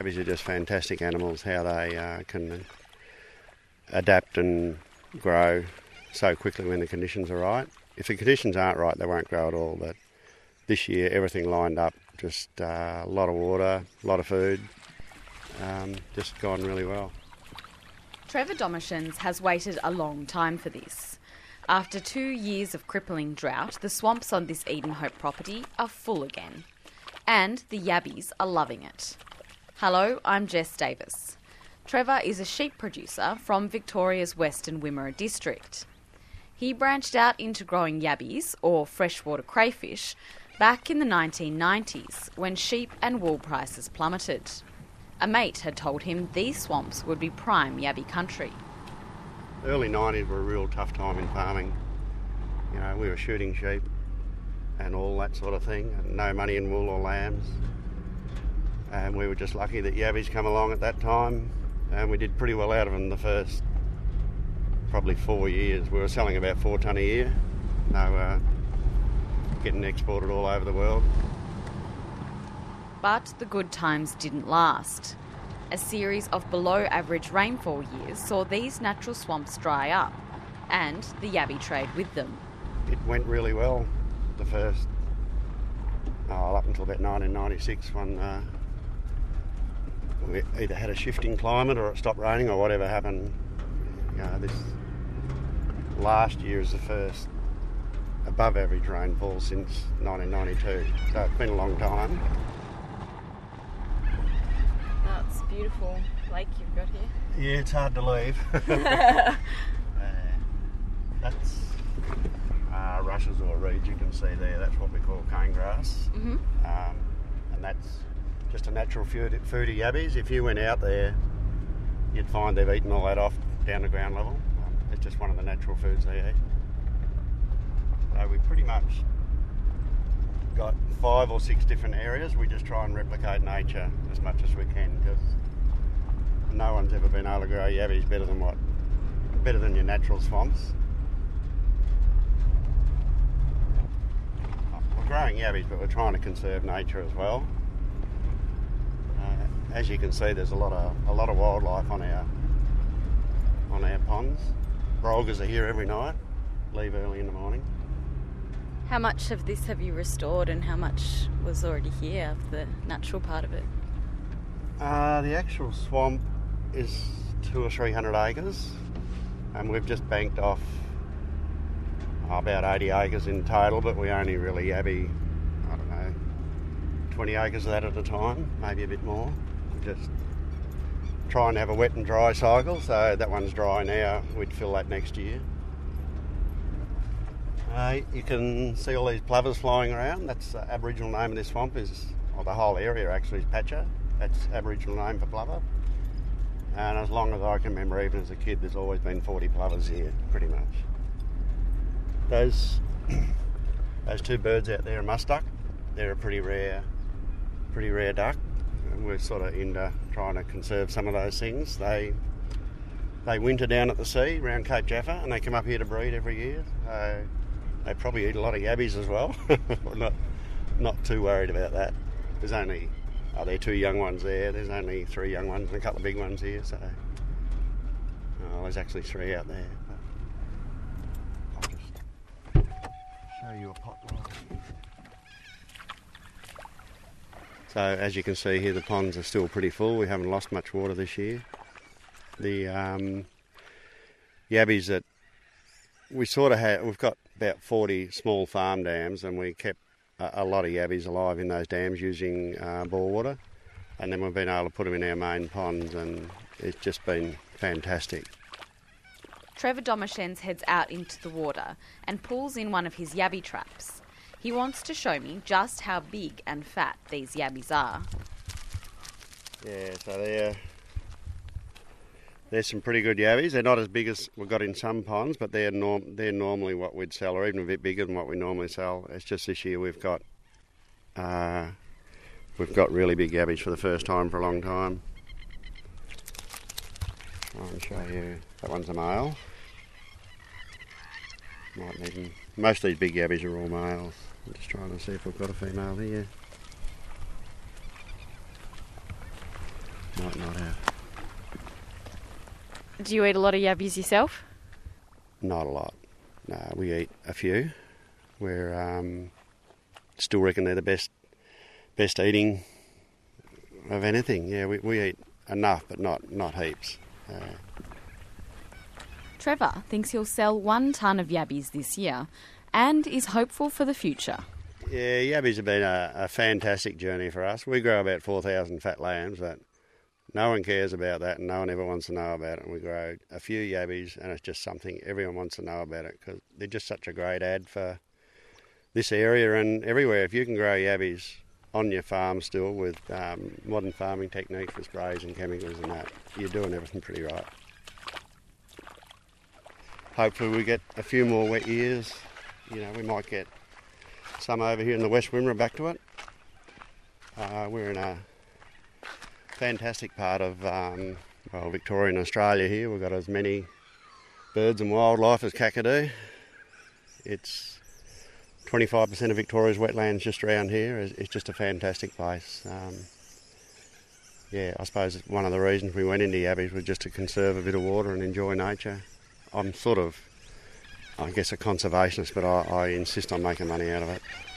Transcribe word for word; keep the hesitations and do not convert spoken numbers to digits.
Yabbies are just fantastic animals, how they uh, can adapt and grow so quickly when the conditions are right. If the conditions aren't right, they won't grow at all, but this year everything lined up, just uh, a lot of water, a lot of food, um, just gone really well. Trevor Domashans has waited a long time for this. After two years of crippling drought, the swamps on this Eden Hope property are full again. And the yabbies are loving it. Hello, I'm Jess Davis. Trevor is a sheep producer from Victoria's Western Wimmera district. He branched out into growing yabbies, or freshwater crayfish, back in the nineteen nineties when sheep and wool prices plummeted. A mate had told him these swamps would be prime yabby country. The early nineties were a real tough time in farming. You know, we were shooting sheep and all that sort of thing, and no money in wool or lambs. And we were just lucky that yabbies come along at that time, and we did pretty well out of them the first probably four years. We were selling about four tonne a year. No, uh, getting exported all over the world. But the good times didn't last. A series of below-average rainfall years saw these natural swamps dry up, and the yabby trade with them. It went really well, the first, oh, up until about nineteen ninety-six, when uh, we either had a shifting climate or it stopped raining or whatever happened. You know, this last year is the first above-average rainfall since nineteen ninety-two, so it's been a long time. That's a beautiful lake you've got here. Yeah, it's hard to leave. uh, that's uh, rushes or reeds you can see there. That's what we call cane grass. Mm-hmm. Um, and that's just a natural food, food of yabbies. If you went out there, you'd find they've eaten all that off down to ground level. Um, it's just one of the natural foods they eat. So we pretty much got five or six different areas. We just try and replicate nature as much as we can, because no one's ever been able to grow yabbies better than what, better than your natural swamps. We're growing yabbies, but we're trying to conserve nature as well. Uh, as you can see, there's a lot of a lot of wildlife on our on our ponds. Brolgas are here every night, leave early in the morning. How much of this have you restored and how much was already here of the natural part of it? Uh, the actual swamp is two or three hundred acres, and we've just banked off oh, about eighty acres in total, but we only really yabby, I don't know, twenty acres of that at a time, maybe a bit more. We're just trying to have a wet and dry cycle, so that one's dry now, we'd fill that next year. Uh, you can see all these plovers flying around. That's the Aboriginal name of this swamp, is, or the whole area actually is Patcha. That's Aboriginal name for plover. And as long as I can remember, even as a kid, there's always been forty plovers here, pretty much. Those those two birds out there are musk duck. They're a pretty rare, pretty rare duck. And we're sort of into trying to conserve some of those things. They they winter down at the sea around Cape Jaffa, and they come up here to breed every year. So they probably eat a lot of yabbies as well. We're not not too worried about that. There's only oh, there are two young ones there. There's only three young ones and a couple of big ones here. So oh, there's actually three out there. But I'll just show you a pot line. So as you can see here, the ponds are still pretty full. We haven't lost much water this year. The um, yabbies that we sort of have, we've got about forty small farm dams, and we kept a, a lot of yabbies alive in those dams using uh, bore water, and then we've been able to put them in our main ponds, and it's just been fantastic. Trevor Domashans heads out into the water and pulls in one of his yabby traps. He wants to show me just how big and fat these yabbies are. Yeah, so they're There's some pretty good yabbies. They're not as big as we've got in some ponds, but they're norm- they're normally what we'd sell, or even a bit bigger than what we normally sell. It's just this year we've got uh, we've got really big yabbies for the first time for a long time. I'll show you. That one's a male. Might need them. Most of these big yabbies are all males. I'm just trying to see if we've got a female here. might not have. Do you eat a lot of yabbies yourself? Not a lot. No, we eat a few. We're um, still reckon they're the best best eating of anything. Yeah, we, we eat enough, but not, not heaps. Uh, Trevor thinks he'll sell one tonne of yabbies this year and is hopeful for the future. Yeah, yabbies have been a, a fantastic journey for us. We grow about four thousand fat lambs, but no one cares about that and no one ever wants to know about it. And we grow a few yabbies and it's just something everyone wants to know about it because they're just such a great ad for this area and everywhere. If you can grow yabbies on your farm still with um, modern farming techniques with sprays and chemicals and that, you're doing everything pretty right. Hopefully we get a few more wet years. You know, we might get some over here in the West Wimmera back to it. Uh, we're in a fantastic part of um, well, Victoria and Australia here. We've got as many birds and wildlife as Kakadu. It's twenty-five percent of Victoria's wetlands just around here. It's just a fantastic place. Um, yeah, I suppose one of the reasons we went into yabbies was just to conserve a bit of water and enjoy nature. I'm sort of, I guess, a conservationist, but I, I insist on making money out of it.